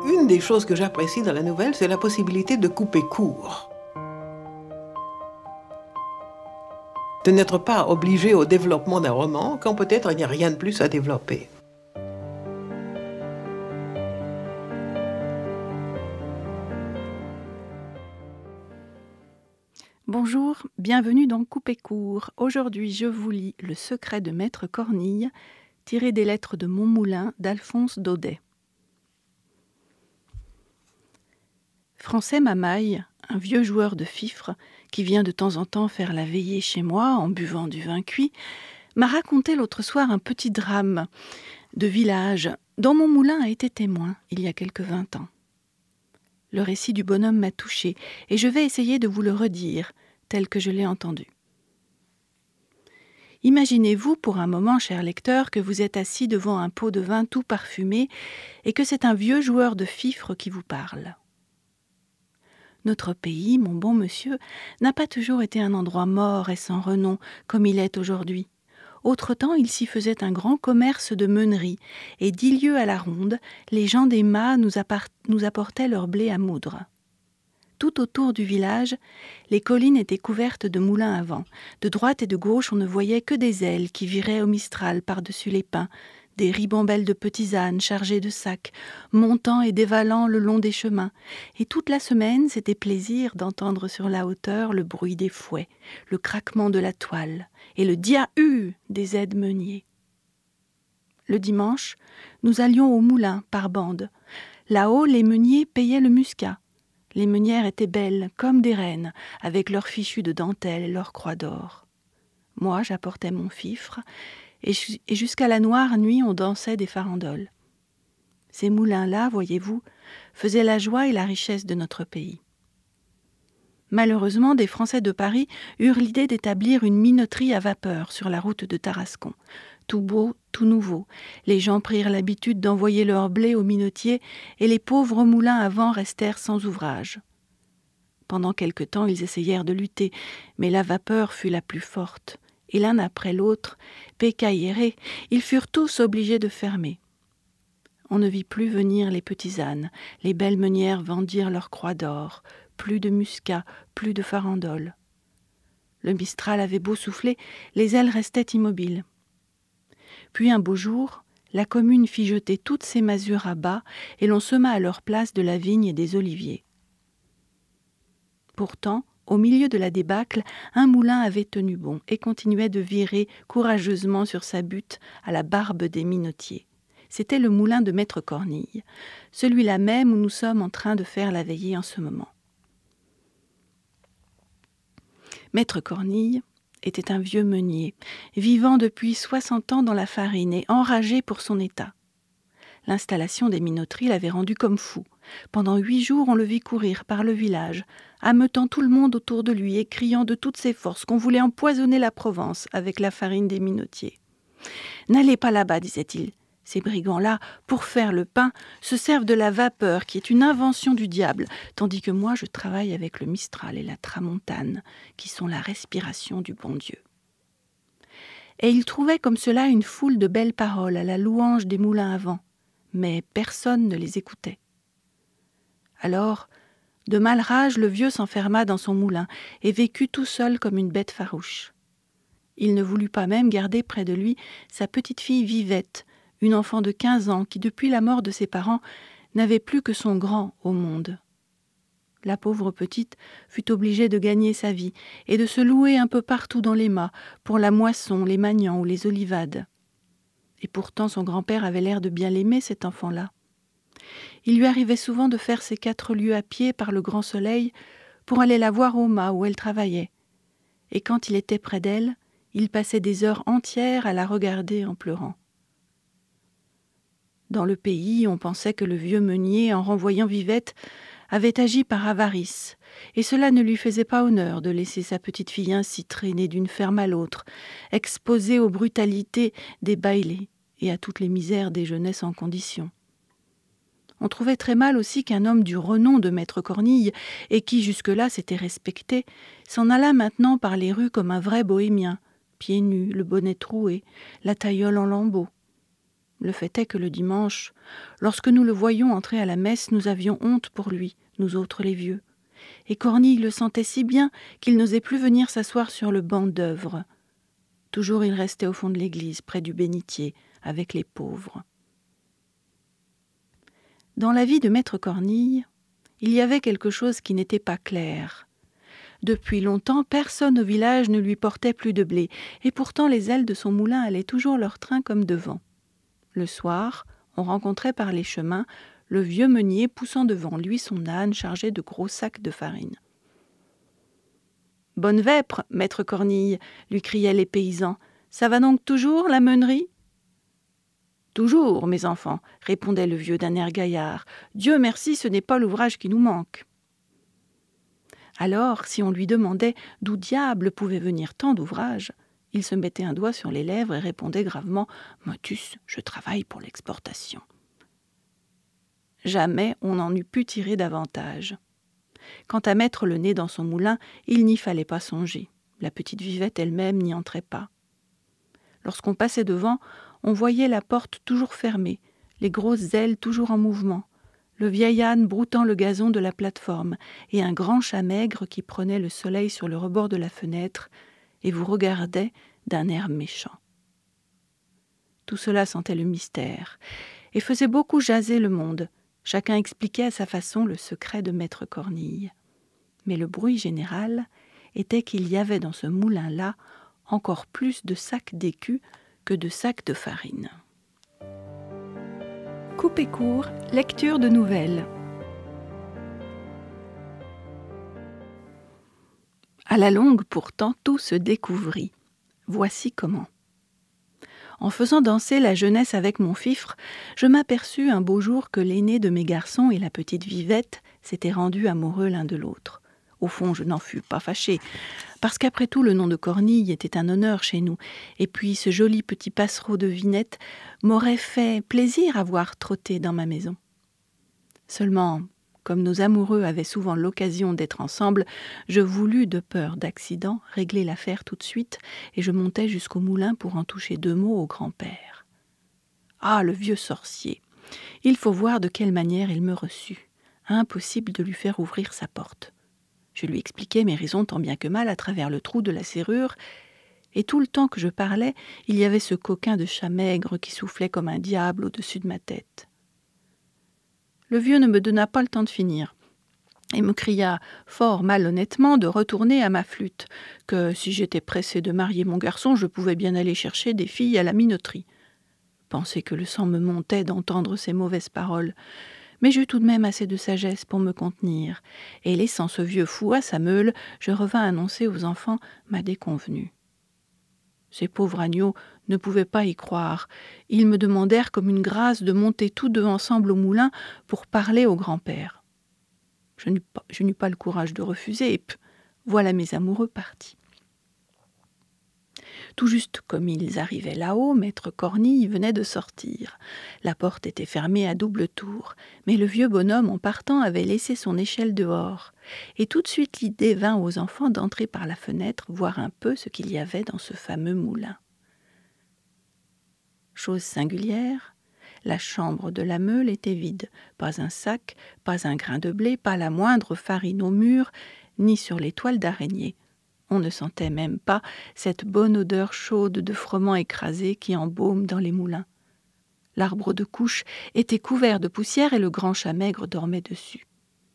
Une des choses que j'apprécie dans la nouvelle, c'est la possibilité de couper court. De n'être pas obligé au développement d'un roman quand peut-être il n'y a rien de plus à développer. Bonjour, bienvenue dans Coupé court. Aujourd'hui, je vous lis Le secret de Maître Cornille, tiré des lettres de Montmoulin d'Alphonse Daudet. Français Mamaille, un vieux joueur de fifre qui vient de temps en temps faire la veillée chez moi en buvant du vin cuit, m'a raconté l'autre soir un petit drame de village dont mon moulin a été témoin il y a quelques 20 ans. Le récit du bonhomme m'a touchée et je vais essayer de vous le redire tel que je l'ai entendu. Imaginez-vous pour un moment, cher lecteur, que vous êtes assis devant un pot de vin tout parfumé et que c'est un vieux joueur de fifre qui vous parle. Notre pays, mon bon monsieur, n'a pas toujours été un endroit mort et sans renom comme il est aujourd'hui. Autre-temps, il s'y faisait un grand commerce de meunerie, et 10 lieues à la ronde, les gens des mâts nous apportaient leur blé à moudre. Tout autour du village, les collines étaient couvertes de moulins à vent. De droite et de gauche, on ne voyait que des ailes qui viraient au mistral par-dessus les pins, des ribambelles de petits ânes chargés de sacs, montant et dévalant le long des chemins. Et toute la semaine, c'était plaisir d'entendre sur la hauteur le bruit des fouets, le craquement de la toile et le dia-hu des aides-meuniers. Le dimanche, nous allions au moulin par bande. Là-haut, les meuniers payaient le muscat. Les meunières étaient belles, comme des reines, avec leurs fichus de dentelle et leurs croix d'or. Moi, j'apportais mon fifre, et jusqu'à la noire nuit, on dansait des farandoles. Ces moulins-là, voyez-vous, faisaient la joie et la richesse de notre pays. Malheureusement, des Français de Paris eurent l'idée d'établir une minoterie à vapeur sur la route de Tarascon. Tout beau, tout nouveau. Les gens prirent l'habitude d'envoyer leur blé aux minotiers et les pauvres moulins à vent restèrent sans ouvrage. Pendant quelque temps, ils essayèrent de lutter, mais la vapeur fut la plus forte. Et l'un après l'autre, pécaillérés, ils furent tous obligés de fermer. On ne vit plus venir les petits ânes, les belles meunières vendirent leurs croix d'or, plus de muscat, plus de farandoles. Le mistral avait beau souffler, les ailes restaient immobiles. Puis un beau jour, la commune fit jeter toutes ses masures à bas et l'on sema à leur place de la vigne et des oliviers. Pourtant, au milieu de la débâcle, un moulin avait tenu bon et continuait de virer courageusement sur sa butte à la barbe des minotiers. C'était le moulin de Maître Cornille, celui-là même où nous sommes en train de faire la veillée en ce moment. Maître Cornille était un vieux meunier, vivant depuis 60 ans dans la farine et enragé pour son état. L'installation des minoteries l'avait rendu comme fou. Pendant 8 jours, on le vit courir par le village, ameutant tout le monde autour de lui et criant de toutes ses forces qu'on voulait empoisonner la Provence avec la farine des minotiers. « N'allez pas là-bas, disait-il. Ces brigands-là, pour faire le pain, se servent de la vapeur qui est une invention du diable, tandis que moi je travaille avec le Mistral et la Tramontane, qui sont la respiration du bon Dieu. » Et il trouvait comme cela une foule de belles paroles à la louange des moulins à vent, mais personne ne les écoutait. Alors, de male rage, le vieux s'enferma dans son moulin et vécut tout seul comme une bête farouche. Il ne voulut pas même garder près de lui sa petite fille Vivette, une enfant de 15 ans qui, depuis la mort de ses parents, n'avait plus que son grand au monde. La pauvre petite fut obligée de gagner sa vie et de se louer un peu partout dans les mâts, pour la moisson, les magnans ou les olivades. Et pourtant son grand-père avait l'air de bien l'aimer, cet enfant-là. Il lui arrivait souvent de faire ses 4 lieues à pied par le grand soleil pour aller la voir au mât où elle travaillait. Et quand il était près d'elle, il passait des heures entières à la regarder en pleurant. Dans le pays, on pensait que le vieux meunier, en renvoyant Vivette, avait agi par avarice, et cela ne lui faisait pas honneur de laisser sa petite fille ainsi traîner d'une ferme à l'autre, exposée aux brutalités des bailés et à toutes les misères des jeunesses en condition. On trouvait très mal aussi qu'un homme du renom de Maître Cornille, et qui jusque-là s'était respecté, s'en allât maintenant par les rues comme un vrai bohémien, pieds nus, le bonnet troué, la taillole en lambeaux. Le fait est que le dimanche, lorsque nous le voyions entrer à la messe, nous avions honte pour lui, nous autres les vieux. Et Cornille le sentait si bien qu'il n'osait plus venir s'asseoir sur le banc d'œuvre. Toujours il restait au fond de l'église, près du bénitier, avec les pauvres. Dans la vie de maître Cornille, il y avait quelque chose qui n'était pas clair. Depuis longtemps, personne au village ne lui portait plus de blé, et pourtant les ailes de son moulin allaient toujours leur train comme devant. Le soir, on rencontrait par les chemins le vieux meunier poussant devant lui son âne chargé de gros sacs de farine. « Bonne vêpre, maître Cornille !» lui criaient les paysans. « Ça va donc toujours, la meunerie ?» « Toujours, mes enfants, » répondait le vieux d'un air gaillard. « Dieu merci, ce n'est pas l'ouvrage qui nous manque. » Alors, si on lui demandait d'où diable pouvait venir tant d'ouvrages, il se mettait un doigt sur les lèvres et répondait gravement « Motus, je travaille pour l'exportation. » Jamais on n'en eût pu tirer davantage. Quant à mettre le nez dans son moulin, il n'y fallait pas songer. La petite Vivette elle-même n'y entrait pas. Lorsqu'on passait devant, on voyait la porte toujours fermée, les grosses ailes toujours en mouvement, le vieil âne broutant le gazon de la plateforme et un grand chat maigre qui prenait le soleil sur le rebord de la fenêtre et vous regardait d'un air méchant. Tout cela sentait le mystère et faisait beaucoup jaser le monde. Chacun expliquait à sa façon le secret de maître Cornille. Mais le bruit général était qu'il y avait dans ce moulin-là encore plus de sacs d'écus que de sacs de farine. Coupé court, lecture de nouvelles. À la longue, pourtant, tout se découvrit. Voici comment. En faisant danser la jeunesse avec mon fifre, je m'aperçus un beau jour que l'aîné de mes garçons et la petite Vivette s'étaient rendus amoureux l'un de l'autre. Au fond, je n'en fus pas fâchée, parce qu'après tout, le nom de Cornille était un honneur chez nous, et puis ce joli petit passereau de Vinette m'aurait fait plaisir à voir trotter dans ma maison. Seulement, comme nos amoureux avaient souvent l'occasion d'être ensemble, je voulus, de peur d'accident, régler l'affaire tout de suite, et je montai jusqu'au moulin pour en toucher 2 mots au grand-père. Ah, le vieux sorcier! Il faut voir de quelle manière il me reçut. Impossible de lui faire ouvrir sa porte. Je lui expliquai mes raisons tant bien que mal à travers le trou de la serrure, et tout le temps que je parlais, il y avait ce coquin de chat maigre qui soufflait comme un diable au-dessus de ma tête. Le vieux ne me donna pas le temps de finir, et me cria fort malhonnêtement de retourner à ma flûte, que si j'étais pressé de marier mon garçon, je pouvais bien aller chercher des filles à la minoterie. Pensez que le sang me montait d'entendre ces mauvaises paroles. Mais j'eus tout de même assez de sagesse pour me contenir, et laissant ce vieux fou à sa meule, je revins annoncer aux enfants ma déconvenue. Ces pauvres agneaux ne pouvaient pas y croire. Ils me demandèrent comme une grâce de monter tous 2 ensemble au moulin pour parler au grand-père. Je n'eus pas le courage de refuser, et voilà mes amoureux partis. Tout juste comme ils arrivaient là-haut, maître Cornille venait de sortir. La porte était fermée à double tour, mais le vieux bonhomme, en partant, avait laissé son échelle dehors. Et tout de suite l'idée vint aux enfants d'entrer par la fenêtre, voir un peu ce qu'il y avait dans ce fameux moulin. Chose singulière, la chambre de la meule était vide. Pas un sac, pas un grain de blé, pas la moindre farine au mur, ni sur les toiles d'araignée. On ne sentait même pas cette bonne odeur chaude de froment écrasé qui embaume dans les moulins. L'arbre de couche était couvert de poussière et le grand chat maigre dormait dessus.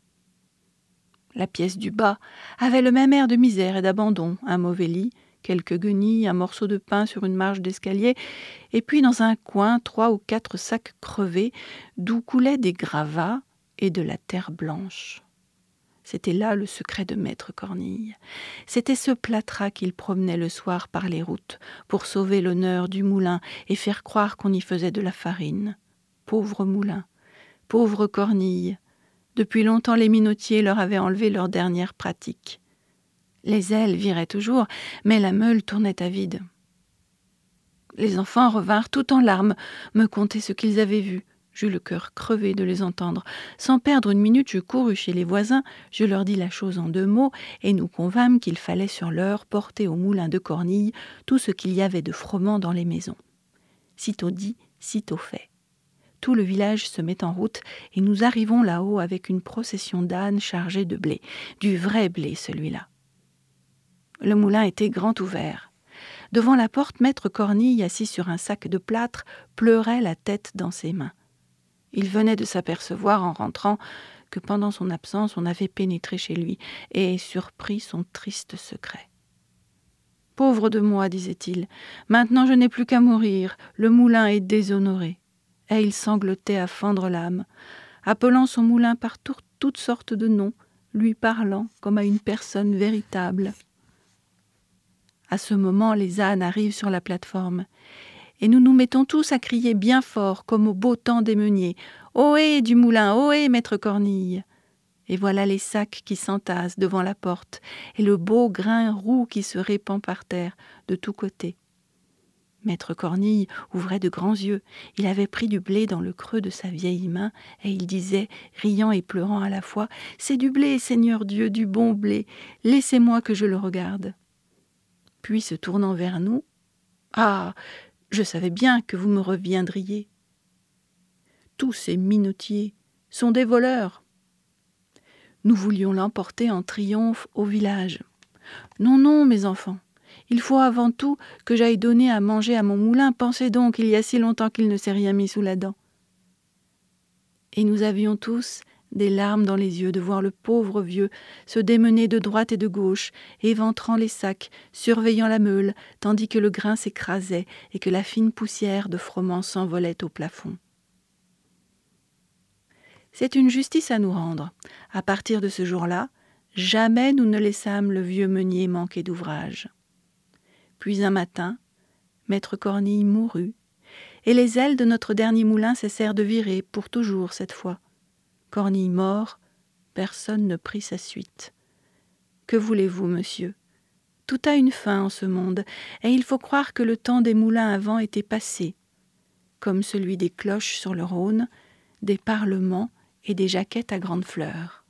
La pièce du bas avait le même air de misère et d'abandon, un mauvais lit, quelques guenilles, un morceau de pain sur une marche d'escalier, et puis dans un coin 3 ou 4 sacs crevés d'où coulaient des gravats et de la terre blanche. C'était là le secret de maître Cornille. C'était ce plâtras qu'il promenait le soir par les routes pour sauver l'honneur du moulin et faire croire qu'on y faisait de la farine. Pauvre moulin, pauvre Cornille. Depuis longtemps, les minotiers leur avaient enlevé leur dernière pratique. Les ailes viraient toujours, mais la meule tournait à vide. Les enfants revinrent tout en larmes me conter ce qu'ils avaient vu. J'eus le cœur crevé de les entendre. Sans perdre une minute, je courus chez les voisins, je leur dis la chose en 2 mots, et nous convînmes qu'il fallait sur l'heure porter au moulin de Cornille tout ce qu'il y avait de froment dans les maisons. Sitôt dit, sitôt fait. Tout le village se met en route et nous arrivons là-haut avec une procession d'ânes chargés de blé, du vrai blé celui-là. Le moulin était grand ouvert. Devant la porte, maître Cornille, assis sur un sac de plâtre, pleurait la tête dans ses mains. Il venait de s'apercevoir en rentrant que pendant son absence on avait pénétré chez lui et surpris son triste secret. « Pauvre de moi, disait-il, maintenant je n'ai plus qu'à mourir, le moulin est déshonoré. » Et il sanglotait à fendre l'âme, appelant son moulin par toutes sortes de noms, lui parlant comme à une personne véritable. À ce moment, les ânes arrivent sur la plateforme, et nous nous mettons tous à crier bien fort, comme au beau temps des meuniers. « Ohé du moulin, ohé, maître Cornille !» Et voilà les sacs qui s'entassent devant la porte, et le beau grain roux qui se répand par terre de tous côtés. Maître Cornille ouvrait de grands yeux. Il avait pris du blé dans le creux de sa vieille main, et il disait, riant et pleurant à la fois, « C'est du blé, Seigneur Dieu, du bon blé. Laissez-moi que je le regarde. » Puis, se tournant vers nous, « Ah, je savais bien que vous me reviendriez. Tous ces minotiers sont des voleurs. » Nous voulions l'emporter en triomphe au village. « Non, non, mes enfants. Il faut avant tout que j'aille donner à manger à mon moulin. Pensez donc, il y a si longtemps qu'il ne s'est rien mis sous la dent. » Et nous avions tous des larmes dans les yeux de voir le pauvre vieux se démener de droite et de gauche, éventrant les sacs, surveillant la meule, tandis que le grain s'écrasait et que la fine poussière de froment s'envolait au plafond. C'est une justice à nous rendre. À partir de ce jour-là, jamais nous ne laissâmes le vieux meunier manquer d'ouvrage. Puis un matin, maître Cornille mourut, et les ailes de notre dernier moulin cessèrent de virer, pour toujours cette fois. Cornille mort, personne ne prit sa suite. Que voulez-vous, monsieur? Tout a une fin en ce monde, et il faut croire que le temps des moulins à vent était passé, comme celui des cloches sur le Rhône, des parlements et des jaquettes à grandes fleurs.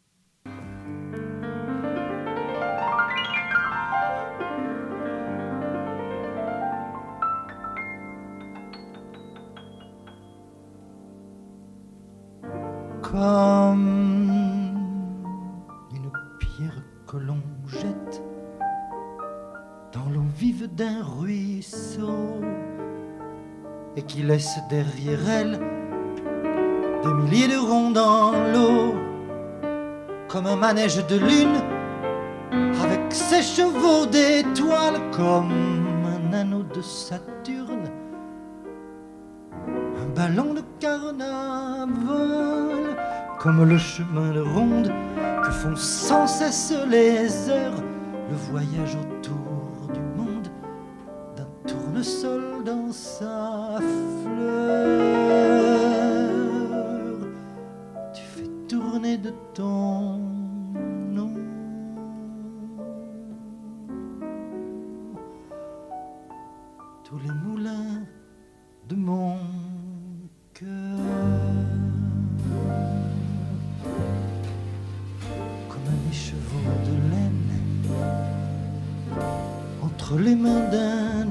Comme une pierre que l'on jette dans l'eau vive d'un ruisseau et qui laisse derrière elle des milliers de ronds dans l'eau, comme un manège de lune avec ses chevaux d'étoiles, comme un anneau de Saturne, un ballon de carnaval, comme le chemin de ronde que font sans cesse les heures, le voyage autour du monde d'un tournesol dans sa fleur. Tu fais tourner de ton nom tous les moulins de mon cœur. Comme un écheveau de laine entre les mains d'un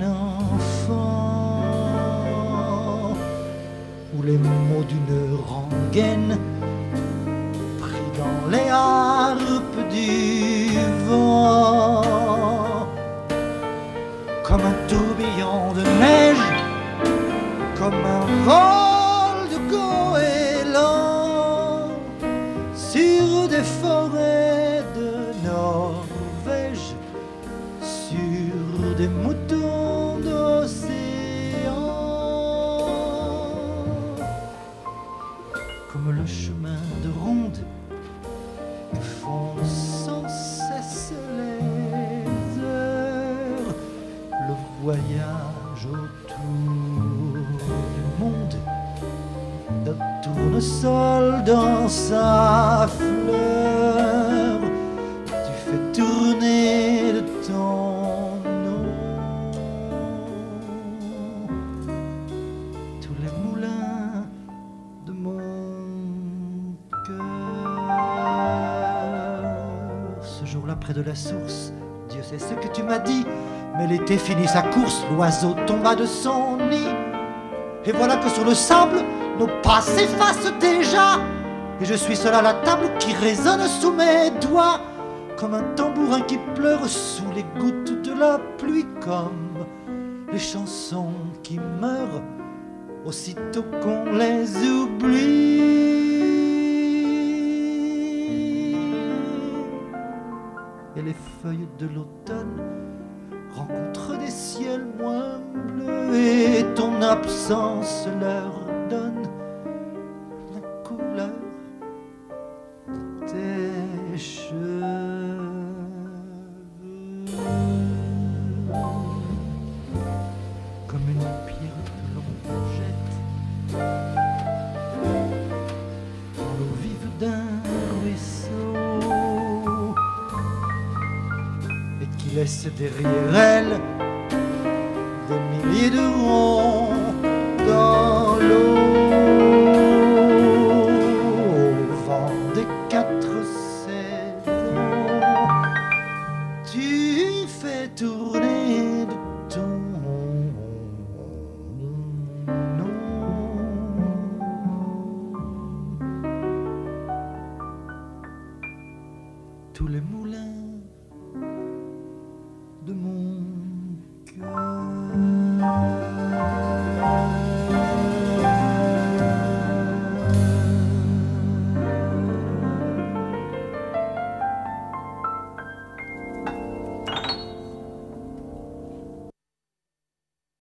enfant, ou les mots d'une rengaine pris dans les harpes du vent, comme un tourbillon de neige, comme un vol de goéland sur des forêts de Norvège, sur des moutons d'océan, comme le chemin de ronde que font sans cesse les heures, le voyage autour du monde d'un tournesol dans sa fleur. Tu fais tourner de ton nom tous les moulins de mon cœur. Ce jour-là, près de la source, Dieu sait ce que tu m'as dit, mais l'été finit sa course, l'oiseau tomba de son nid. Et voilà que sur le sable, nos pas s'effacent déjà. Et je suis seul à la table qui résonne sous mes doigts, comme un tambourin qui pleure sous les gouttes de la pluie, comme les chansons qui meurent aussitôt qu'on les oublie. Et les feuilles de l'automne rencontrent des ciels moins bleus, et ton absence leur donne la couleur de tes cheveux. Comme une pierre que l'on jette dans l'eau vive d'un ruisseau et qui laisse derrière elle des milliers de ronds dans l'eau. Au vent des 4 saisons, tu fais tourner de ton nom tous les moulins de mon